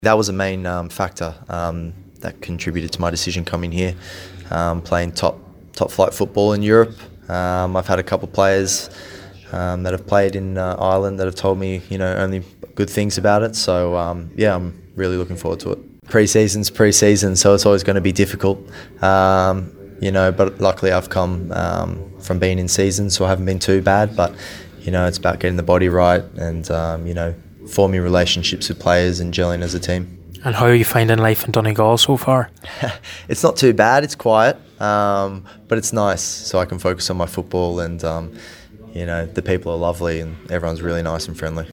That was a main factor that contributed to my decision coming here, playing top flight football in Europe. I've had a couple of players that have played in Ireland that have told me, only good things about it. So yeah, I'm really looking forward to it. Pre-season's pre-season, so it's always going to be difficult. But luckily I've come from being in season, so I haven't been too bad. But it's about getting the body right and forming relationships with players and gelling as a team. And how are you finding life in Donegal so far? It's not too bad. It's quiet, but it's nice, so I can focus on my football and the people are lovely and everyone's really nice and friendly.